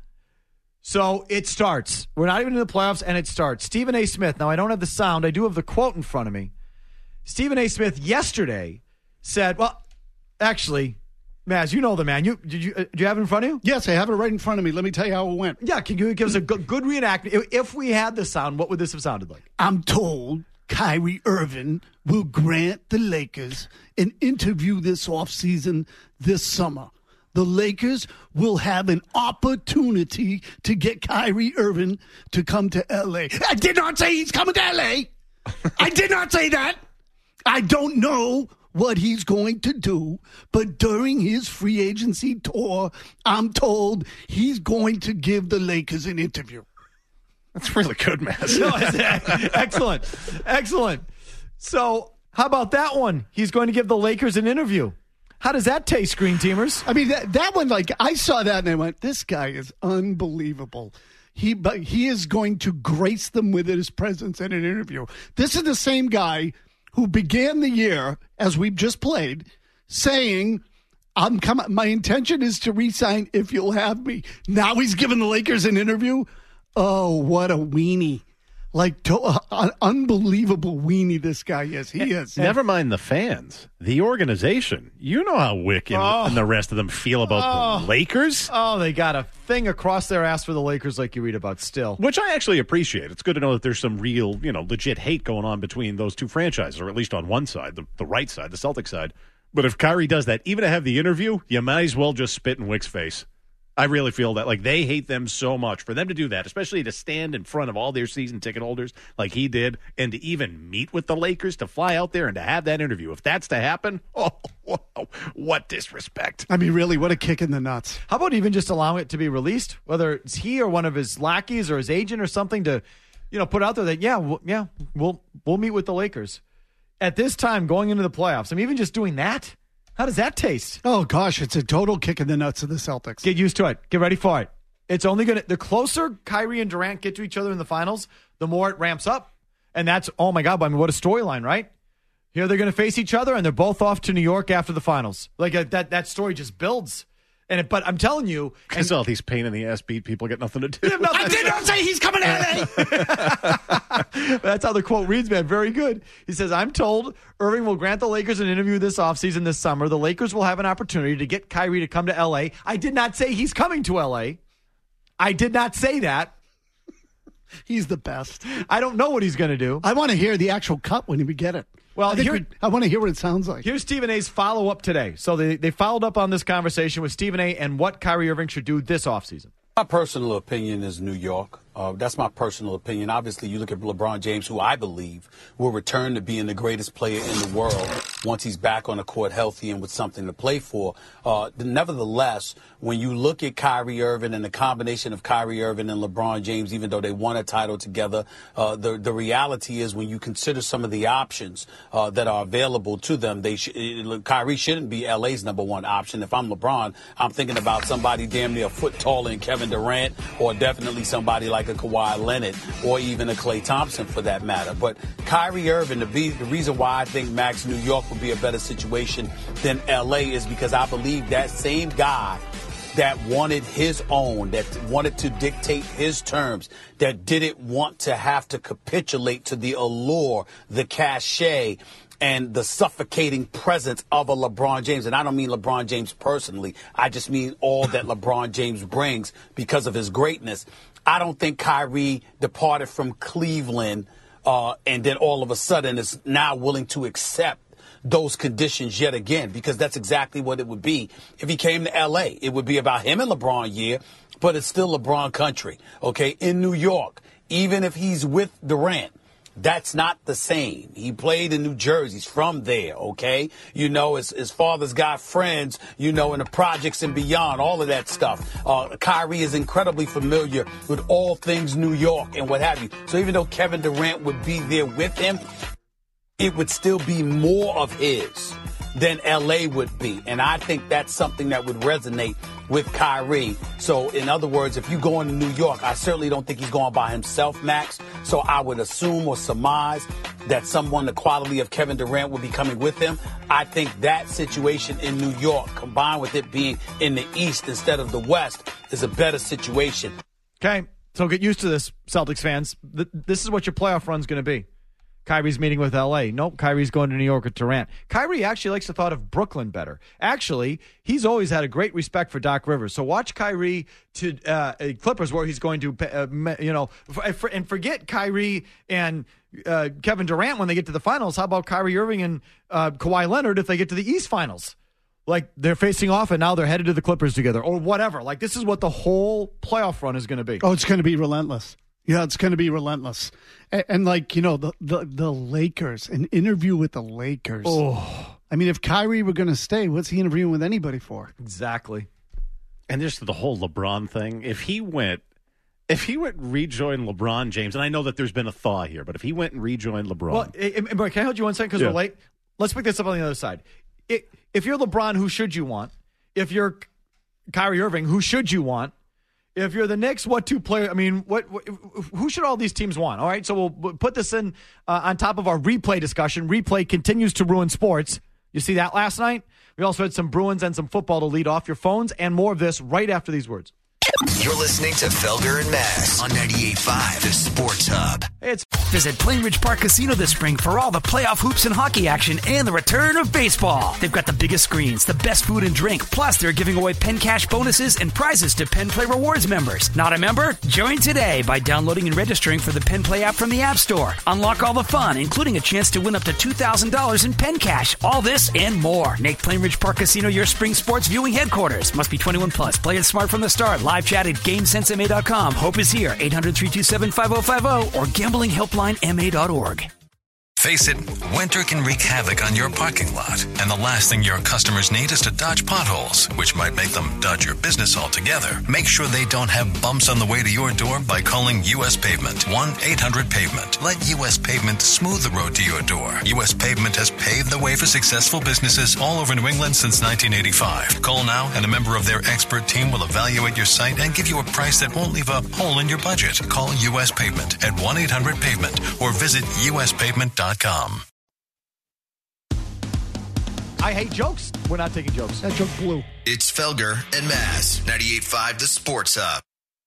E: So it starts. We're not even in the playoffs, and it starts. Stephen A. Smith. Now, I don't have the sound. I do have the quote in front of me. Stephen A. Smith yesterday said, well, actually, Maz, you know the man. Do you have it in front of you?
F: Yes, I have it right in front of me. Let me tell you how it went.
E: Yeah, can you give us a good reenactment? If we had the sound, what would this have sounded like?
F: I'm told Kyrie Irving will grant the Lakers an interview this offseason this summer. The Lakers will have an opportunity to get Kyrie Irving to come to L.A. I did not say he's coming to L.A. I did not say that. I don't know what he's going to do, but during his free agency tour, I'm told he's going to give the Lakers an interview.
G: That's really good, man.
E: No, excellent. Excellent. So how about that one? He's going to give the Lakers an interview. How does that taste, Green Teamers?
F: I mean, that one, I saw that and I went, this guy is unbelievable. But he is going to grace them with his presence in an interview. This is the same guy who began the year, as we've just played, saying, "I'm coming. My intention is to re-sign if you'll have me." Now he's giving the Lakers an interview. Oh, what a weenie. An unbelievable weenie this guy is. He is.
G: Never mind the fans. The organization. You know how Wick and the rest of them feel about the Lakers.
E: Oh, they got a thing across their ass for the Lakers like you read about still.
G: Which I actually appreciate. It's good to know that there's some real, legit hate going on between those two franchises, or at least on one side, the right side, the Celtic side. But if Kyrie does that, even to have the interview, you might as well just spit in Wick's face. I really feel that. They hate them so much. For them to do that, especially to stand in front of all their season ticket holders like he did, and to even meet with the Lakers, to fly out there and to have that interview. If that's to happen, what disrespect.
F: I mean, really, what a kick in the nuts.
E: How about even just allowing it to be released? Whether it's he or one of his lackeys or his agent or something to, put out there that, we'll meet with the Lakers. At this time, going into the playoffs, even just doing that, how does that taste?
F: Oh, gosh, it's a total kick in the nuts of the Celtics.
E: Get used to it. Get ready for it. It's only going to, the closer Kyrie and Durant get to each other in the finals, the more it ramps up. And that's, oh my God, what a storyline, right? Here they're going to face each other, and they're both off to New York after the finals. That story just builds. But I'm telling you,
G: because all these pain in the ass beat people get nothing to do.
F: I did not say he's coming to LA.
E: That's how the quote reads, man. Very good. He says, "I'm told Irving will grant the Lakers an interview this offseason this summer. The Lakers will have an opportunity to get Kyrie to come to LA." I did not say he's coming to LA. I did not say that.
F: He's the best.
E: I don't know what he's going to do.
F: I want to hear the actual cut when we get it.
E: Well,
F: I want to hear what it sounds like.
E: Here's Stephen A's follow-up today. So they followed up on this conversation with Stephen A. and what Kyrie Irving should do this offseason.
S: My personal opinion is New York. That's my personal opinion. Obviously, you look at LeBron James, who I believe will return to being the greatest player in the world once he's back on the court healthy and with something to play for. Nevertheless, when you look at Kyrie Irving and the combination of Kyrie Irving and LeBron James, even though they won a title together, the reality is when you consider some of the options that are available to them, Kyrie shouldn't be LA's number one option. If I'm LeBron, I'm thinking about somebody damn near a foot taller than Kevin Durant, or definitely somebody like a Kawhi Leonard, or even a Klay Thompson for that matter. But Kyrie Irving, the reason why I think Max New York would be a better situation than LA is because I believe that same guy that wanted his own, that wanted to dictate his terms, that didn't want to have to capitulate to the allure, the cachet, and the suffocating presence of a LeBron James. And I don't mean LeBron James personally. I just mean all that LeBron James brings because of his greatness. I don't think Kyrie departed from Cleveland and then all of a sudden is now willing to accept those conditions yet again, because that's exactly what it would be if he came to L.A. It would be about him and LeBron, but it's still LeBron country, okay? In New York, even if he's with Durant, that's not the same. He played in New Jersey. He's from there, okay? You know, his father's got friends, you know, in the projects and beyond, all of that stuff. Kyrie is incredibly familiar with all things New York and what have you. So even though Kevin Durant would be there with him, it would still be more of his than L.A. would be. And I think that's something that would resonate with Kyrie. So, in other words, if you go into New York, I certainly don't think he's going by himself, Max. So I would assume or surmise that someone the quality of Kevin Durant would be coming with him. I think that situation in New York, combined with it being in the East instead of the West, is a better situation.
E: Okay, so get used to this, Celtics fans. This is what your playoff run's going to be. Kyrie's meeting with L.A. Nope, Kyrie's going to New York with Durant. Kyrie actually likes the thought of Brooklyn better. Actually, he's always had a great respect for Doc Rivers. So watch Kyrie to Clippers, where he's going to, and forget Kyrie and Kevin Durant when they get to the finals. How about Kyrie Irving and Kawhi Leonard if they get to the East Finals? Like, they're facing off, and now they're headed to the Clippers together, or whatever. Like, this is what the whole playoff run is going to be.
F: Oh, it's going to be relentless. Yeah, it's going to be relentless. And like, you know, the Lakers, an interview with the Lakers.
E: Oh.
F: I mean, if Kyrie were going to stay, what's he interviewing with anybody for?
E: Exactly.
G: And just the whole LeBron thing. If he went rejoin LeBron James, and I know that there's been a thaw here, but if he went and rejoined LeBron.
E: Well, can I hold you one second because we're late? Let's pick this up on the other side. If you're LeBron, who should you want? If you're Kyrie Irving, who should you want? If you're the Knicks, what two players? I mean, who should all these teams want? All right, so we'll put this in on top of our replay discussion. Replay continues to ruin sports. You see that last night? We also had some Bruins and some football to lead off. Your phones and more of this right after these words.
P: You're listening to Felger and Mass on 98.5, the Sports Hub.
A: Visit Plainridge Park Casino this spring for all the playoff hoops and hockey action and the return of baseball. They've got the biggest screens, the best food and drink, plus they're giving away Penn Cash bonuses and prizes to Penn Play Rewards members. Not a member? Join today by downloading and registering for the Penn Play app from the App Store. Unlock all the fun, including a chance to win up to $2,000 in Penn Cash. All this and more. Make Plainridge Park Casino your spring sports viewing headquarters. Must be 21 plus. Play it smart from the start. Live chat at GameSenseMA.com. Hope is here. 800-327-5050 or gamblinghelplinema.org.
O: Face it, winter can wreak havoc on your parking lot, and the last thing your customers need is to dodge potholes, which might make them dodge your business altogether. Make sure they don't have bumps on the way to your door by calling U.S. Pavement. 1-800-PAVEMENT. Let U.S. Pavement smooth the road to your door. U.S. Pavement has paved the way for successful businesses all over New England since 1985. Call now, and a member of their expert team will evaluate your site and give you a price that won't leave a hole in your budget. Call U.S. Pavement at 1-800-PAVEMENT or visit uspavement.com.
E: I hate jokes. We're not taking jokes.
F: That joke blew.
P: It's Felger and Mass, 98.5, the Sports Hub.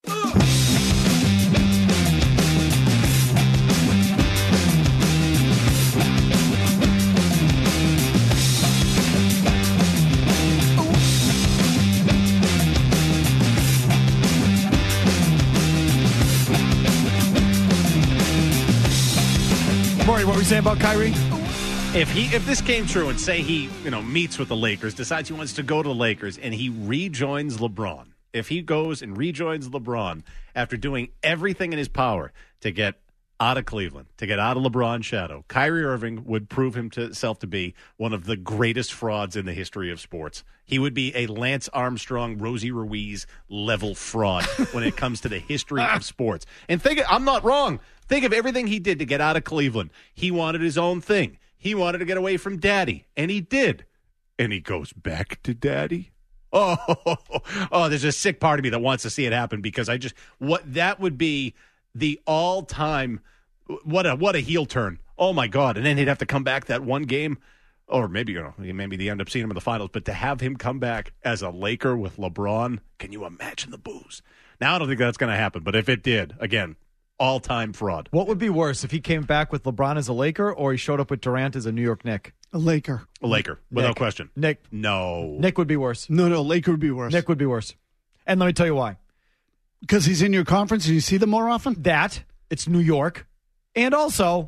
E: Maury, what were you saying about Kyrie?
G: If this came true and say he meets with the Lakers, decides he wants to go to the Lakers, and he rejoins LeBron, if he goes and rejoins LeBron after doing everything in his power to get out of Cleveland, to get out of LeBron's shadow, Kyrie Irving would prove himself to be one of the greatest frauds in the history of sports. He would be a Lance Armstrong, Rosie Ruiz level fraud when it comes to the history of sports. And I'm not wrong. Think of everything he did to get out of Cleveland. He wanted his own thing. He wanted to get away from Daddy, and he did. And he goes back to Daddy. Oh, there's a sick part of me that wants to see it happen because that would be the all-time, what a heel turn. Oh, my God. And then he'd have to come back that one game, or maybe they end up seeing him in the finals, but to have him come back as a Laker with LeBron, can you imagine the boos? Now, I don't think that's going to happen, but if it did, again, All-time fraud.
E: What would be worse if he came back with LeBron as a Laker or he showed up with Durant as a New York Knick?
F: A Laker.
G: A Laker, without
E: Nick.
G: question.
E: Nick.
G: No.
E: Nick would be worse.
F: No, Laker would be worse.
E: Nick would be worse. And let me tell you why.
F: Because he's in your conference and you see them more often?
E: That, it's New York. And also,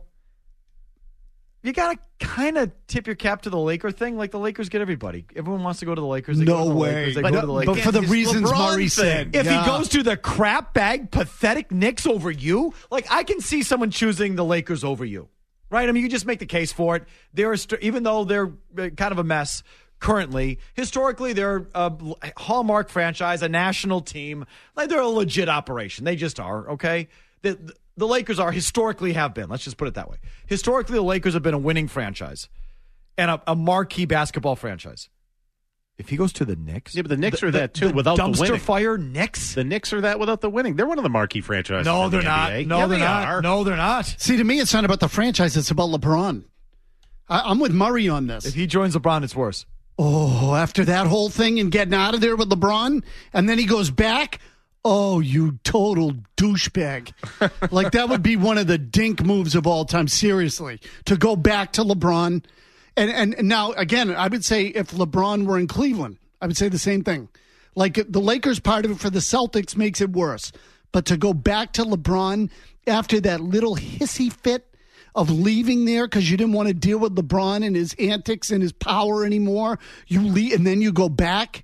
E: you got to kind of tip your cap to the Laker thing. Like, the Lakers get everybody. Everyone wants to go to the Lakers. They
F: No
E: go to the
F: way.
E: Lakers. They
F: But
E: go to the Lakers.
F: but for the
E: It's
F: reasons
E: LeBron
F: Murray
E: thing.
F: said.
E: If
F: Yeah.
E: he goes to the crap bag, pathetic Knicks over you, like, I can see someone choosing the Lakers over you. Right? I mean, you just make the case for it. Even though they're kind of a mess currently, historically, they're a hallmark franchise, a national team. Like, they're a legit operation. They just are, okay? The Lakers historically have been. Let's just put it that way. Historically, the Lakers have been a winning franchise and a marquee basketball franchise. If he goes to the Knicks...
G: Yeah, but the Knicks are that, too, without the winning.
E: Dumpster fire Knicks?
G: The Knicks are that without the winning. They're one of the marquee franchises
E: No,
G: in
E: they're
G: the
E: not.
G: NBA.
E: No,
G: Yeah,
E: they're
G: they
E: not.
G: are.
E: No, they're not.
F: See, to me, it's not about the franchise. It's about LeBron. I'm with Murray on this.
E: If he joins LeBron, it's worse.
F: Oh, after that whole thing and getting out of there with LeBron, and then he goes back... Oh, you total douchebag. Like, that would be one of the dink moves of all time, seriously, to go back to LeBron. And now, again, I would say if LeBron were in Cleveland, I would say the same thing. Like, the Lakers part of it for the Celtics makes it worse. But to go back to LeBron after that little hissy fit of leaving there because you didn't want to deal with LeBron and his antics and his power anymore, you leave, and then you go back...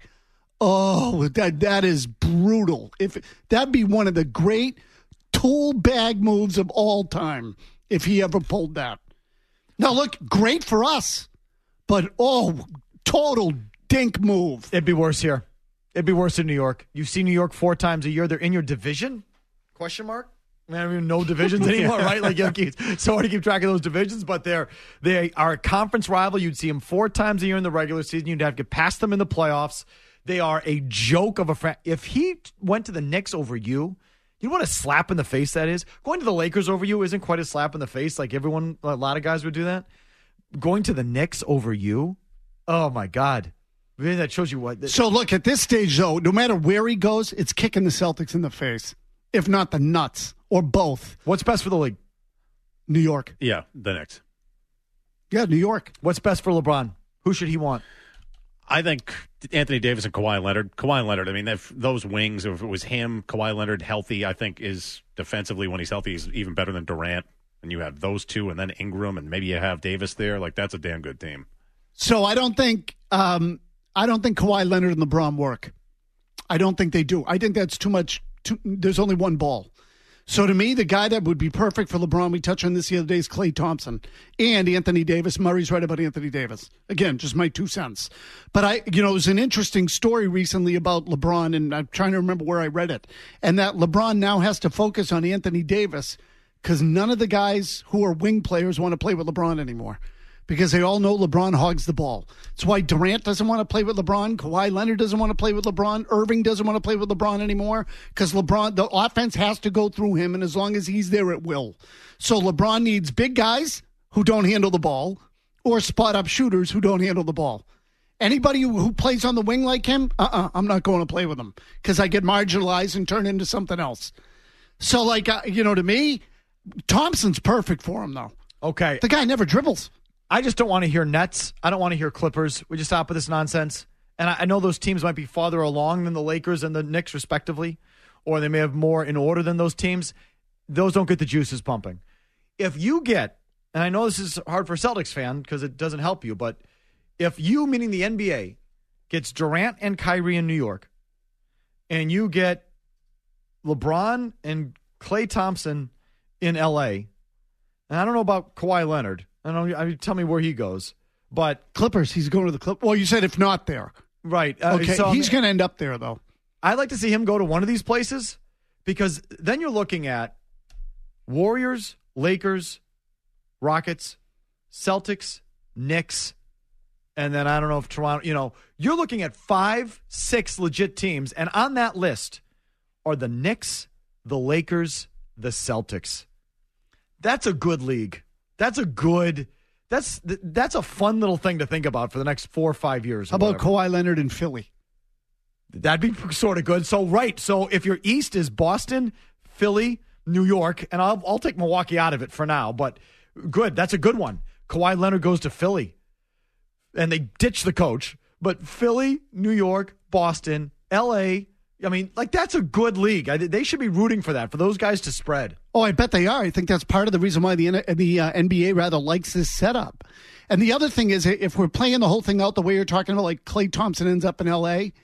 F: Oh, that is brutal. That'd be one of the great tool bag moves of all time if he ever pulled that. Now, look, great for us, but total dink move.
E: It'd be worse here. It'd be worse in New York. You see New York 4 times a year. They're in your division? Question mark? I don't even know divisions anymore, right? Like, it's so hard to keep track of those divisions, but they are a conference rival. You'd see them 4 times a year in the regular season. You'd have to get past them in the playoffs. They are a joke of a if he went to the Knicks over you know what a slap in the face that is? Going to the Lakers over you isn't quite a slap in the face. Like, a lot of guys would do that. Going to the Knicks over you? Oh, my God. Maybe that shows you what.
F: So, look, at this stage, though, no matter where he goes, it's kicking the Celtics in the face, if not the nuts, or both.
E: What's best for the league?
F: New York.
G: Yeah, the Knicks.
F: Yeah, New York.
E: What's best for LeBron? Who should he want?
G: I think Anthony Davis and Kawhi Leonard. Kawhi Leonard, I mean, if those wings, if it was him, Kawhi Leonard healthy, I think is defensively when he's healthy is even better than Durant. And you have those two and then Ingram and maybe you have Davis there. Like, that's a damn good team.
F: So I don't think Kawhi Leonard and LeBron work. I don't think they do. I think that's too much. There's only one ball. So to me, the guy that would be perfect for LeBron, we touched on this the other day, is Klay Thompson and Anthony Davis. Murray's right about Anthony Davis. Again, just my 2 cents. But it was an interesting story recently about LeBron, and I'm trying to remember where I read it, and that LeBron now has to focus on Anthony Davis because none of the guys who are wing players want to play with LeBron anymore. Because they all know LeBron hogs the ball. That's why Durant doesn't want to play with LeBron. Kawhi Leonard doesn't want to play with LeBron. Irving doesn't want to play with LeBron anymore because LeBron, the offense has to go through him, and as long as he's there, it will. So LeBron needs big guys who don't handle the ball or spot-up shooters who don't handle the ball. Anybody who plays on the wing like him, I'm not going to play with him because I get marginalized and turn into something else. So, to me, Thompson's perfect for him, though.
E: Okay.
F: The guy never dribbles.
E: I just don't want to hear Nets. I don't want to hear Clippers. We just stop with this nonsense. And I know those teams might be farther along than the Lakers and the Knicks, respectively, or they may have more in order than those teams. Those don't get the juices pumping. If you get, and I know this is hard for a Celtics fan because it doesn't help you, but if you, meaning the NBA, gets Durant and Kyrie in New York, and you get LeBron and Klay Thompson in L.A., and I don't know about Kawhi Leonard. Tell me where he goes. But
F: Clippers, he's going to the Clippers. Well, you said if not there.
E: Right.
F: Okay, so he's going to end up there, though.
E: I'd like to see him go to one of these places because then you're looking at Warriors, Lakers, Rockets, Celtics, Knicks, and then I don't know if Toronto, you're looking at 5-6 legit teams. And on that list are the Knicks, the Lakers, the Celtics. That's a good league. That's a fun little thing to think about for the next 4 or 5 years.
F: How about Kawhi Leonard in Philly?
E: That'd be sort of good. So if your East is Boston, Philly, New York, and I'll take Milwaukee out of it for now, but good. That's a good one. Kawhi Leonard goes to Philly, and they ditch the coach. But Philly, New York, Boston, L.A., I mean, like, that's a good league. They should be rooting for that, for those guys to spread.
F: Oh, I bet they are. I think that's part of the reason why the NBA rather likes this setup. And the other thing is, if we're playing the whole thing out the way you're talking about, like Klay Thompson ends up in L.A.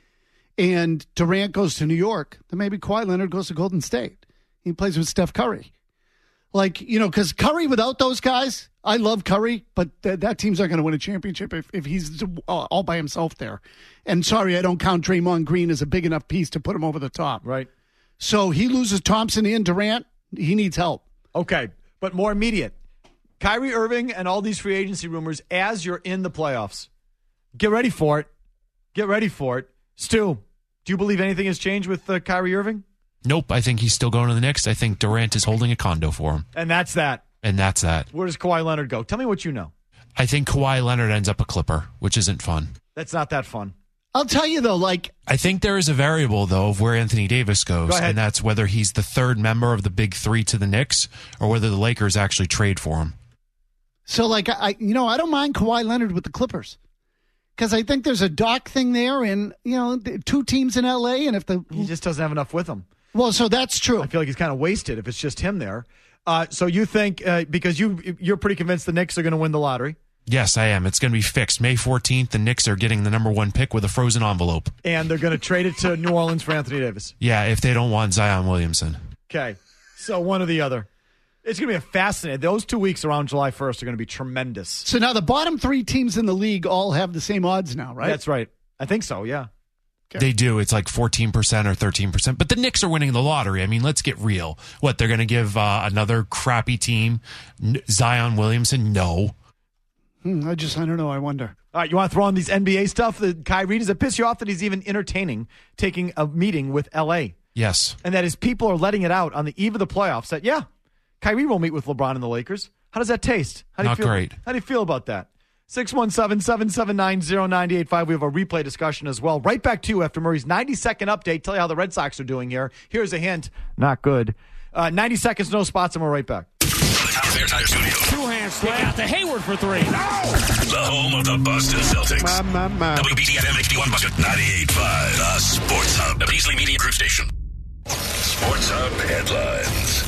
F: and Durant goes to New York, then maybe Kawhi Leonard goes to Golden State. He plays with Steph Curry. Like, because Curry, without those guys, I love Curry, but that team's not going to win a championship if he's all by himself there. And sorry, I don't count Draymond Green as a big enough piece to put him over the top.
E: Right.
F: So he loses Thompson and Durant. He needs help.
E: Okay, but more immediate. Kyrie Irving and all these free agency rumors as you're in the playoffs. Get ready for it. Get ready for it. Stu, do you believe anything has changed with Kyrie Irving?
N: Nope, I think he's still going to the Knicks. I think Durant is holding a condo for him.
E: And that's that.
N: Where
E: does Kawhi Leonard go? Tell me what you know.
N: I think Kawhi Leonard ends up a Clipper, which isn't fun.
E: That's not that fun.
F: I'll tell you, though,
N: I think there is a variable, though, of where Anthony Davis goes, and that's whether he's the third member of the big three to the Knicks or whether the Lakers actually trade for him.
F: So, I don't mind Kawhi Leonard with the Clippers because I think there's a Doc thing there and, two teams in L.A. and
E: he just doesn't have enough with him.
F: Well, so that's true.
E: I feel like he's kind of wasted if it's just him there. So you think, because you're pretty convinced the Knicks are going to win the lottery?
N: Yes, I am. It's going to be fixed. May 14th, the Knicks are getting the number 1 pick with a frozen envelope.
E: And they're going to trade it to New Orleans for Anthony Davis.
N: Yeah, if they don't want Zion Williamson.
E: Okay, so one or the other. It's going to be fascinating. Those 2 weeks around July 1st are going to be tremendous.
F: So now the bottom 3 teams in the league all have the same odds now, right?
E: That's right. I think so, yeah.
N: Okay. They do. It's like 14% or 13%. But the Knicks are winning the lottery. I mean, let's get real. What, they're going to give another crappy team Zion Williamson? No.
F: I don't know. I wonder.
E: All right, you want to throw on these NBA stuff? Kyrie, does it piss you off that he's even entertaining taking a meeting with L.A.?
N: Yes.
E: And that his people are letting it out on the eve of the playoffs that, Kyrie will meet with LeBron and the Lakers. How does that taste?
N: Not great.
E: How do you feel about that? 617-779-0985. We have a replay discussion as well. Right back to you after Murray's 90-second update. Tell you how the Red Sox are doing here. Here's a hint. Not good. 90 seconds, no spots, and we're right back.
C: Fair Tire Studios.
T: Two-hand slam out to Hayward for 3. No!
C: The home of the Boston Celtics. WBTFM HD1 Boston 98.5. The Sports Hub. The Beasley Media Group Station. Sports Hub headlines.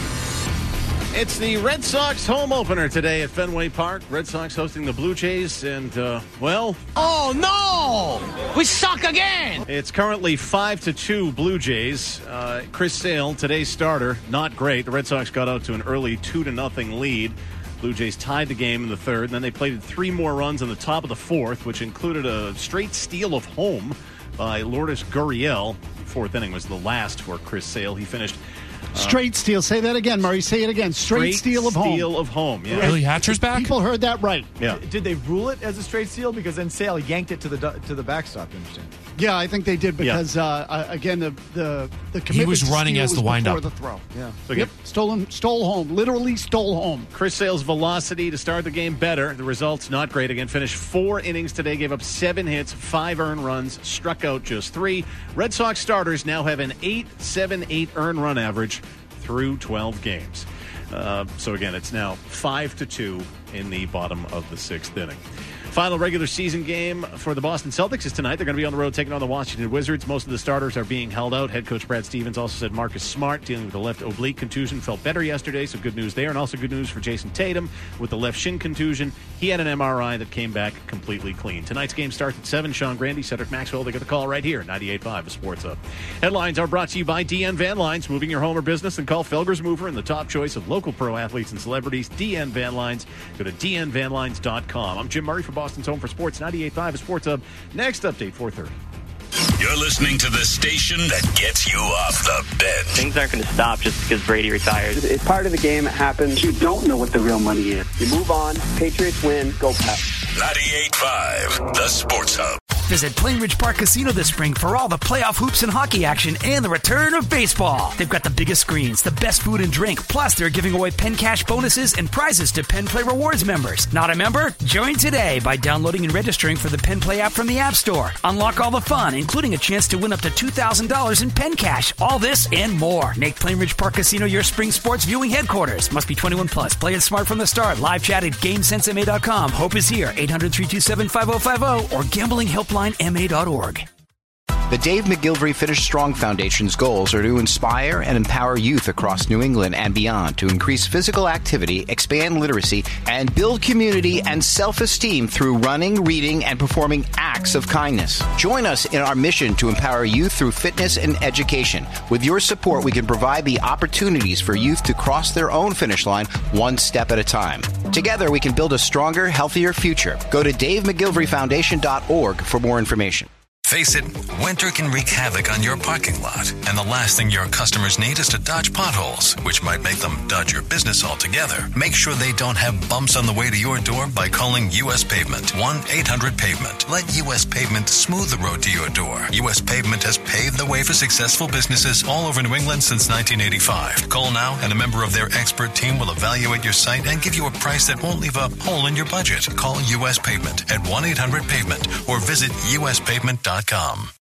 G: It's the Red Sox home opener today at Fenway Park. Red Sox hosting the Blue Jays, and,
T: Oh, no! We suck again!
G: It's currently 5-2 Blue Jays. Chris Sale, today's starter, not great. The Red Sox got out to an early 2-0 lead. Blue Jays tied the game in the third, and then they played 3 more runs in the top of the fourth, which included a straight steal of home by Lourdes Gurriel. Fourth inning was the last for Chris Sale. He finished...
F: Straight steal. Say that again, Murray. Say it again. Straight steal of home.
G: Steal of home, yeah.
N: Billy Hatcher's back?
F: People heard that right.
G: Yeah.
E: Did they rule it as a straight steal? Because then Sale yanked it to the backstop, you understand?
F: Yeah, I think they did because, again, the commitment
N: he was running as the windup.
F: The throw.
E: Yeah.
G: So
F: yep. Stole home. Literally stole home.
G: Chris Sale's velocity to start the game better. The results not great. Again, finished 4 innings today, gave up 7 hits, 5 earned runs, struck out just 3. Red Sox starters now have an 8.78 earned run average through 12 games. So again, it's now 5-2 in the bottom of the 6th inning. Final regular season game for the Boston Celtics is tonight. They're going to be on the road taking on the Washington Wizards. Most of the starters are being held out. Head coach Brad Stevens also said Marcus Smart, dealing with the left oblique contusion, felt better yesterday, so good news there. And also good news for Jason Tatum with the left shin contusion. He had an MRI that came back completely clean. Tonight's game starts at 7. Sean Grandy, Cedric Maxwell, they get the call right here, 98.5 The Sports Hub. Headlines are brought to you by DN Van Lines. Moving your home or business, and call Felger's Mover and the top choice of local pro athletes and celebrities, DN Van Lines. Go to dnvanlines.com. I'm Jim Murray for Boston's Home for Sports, 98.5 The Sports Hub. Next update, 4:30.
C: You're listening to the station that gets you off the bench.
U: Things aren't going to stop just because Brady retires.
V: It's part of the game. It happens. You don't know what the real money is. You move on. Patriots win. Go Pats.
C: 98.5 The Sports Hub.
A: Visit Plain Ridge Park Casino this spring for all the playoff hoops and hockey action and the return of baseball. They've got the biggest screens, the best food and drink, plus they're giving away Penn Cash bonuses and prizes to Penn Play Rewards members. Not a member? Join today by downloading and registering for the Penn Play app from the App Store. Unlock all the fun, including a chance to win up to $2,000 in Penn Cash. All this and more. Make Plain Ridge Park Casino your spring sports viewing headquarters. Must be 21 plus. Play it smart from the start. Live chat at GameSenseMA.com. Hope is here. 800-327-5050 or gamblinghelplinema.org.
B: The Dave McGilvery Finish Strong Foundation's goals are to inspire and empower youth across New England and beyond to increase physical activity, expand literacy, and build community and self-esteem through running, reading, and performing acts of kindness. Join us in our mission to empower youth through fitness and education. With your support, we can provide the opportunities for youth to cross their own finish line one step at a time. Together, we can build a stronger, healthier future. Go to DaveMcGilveryFoundation.org for more information.
O: Face it, winter can wreak havoc on your parking lot, and the last thing your customers need is to dodge potholes, which might make them dodge your business altogether. Make sure they don't have bumps on the way to your door by calling U.S. Pavement, 1-800-PAVEMENT. Let U.S. Pavement smooth the road to your door. U.S. Pavement has paved the way for successful businesses all over New England since 1985. Call now, and a member of their expert team will evaluate your site and give you a price that won't leave a hole in your budget. Call U.S. Pavement at 1-800-PAVEMENT or visit uspavement.com.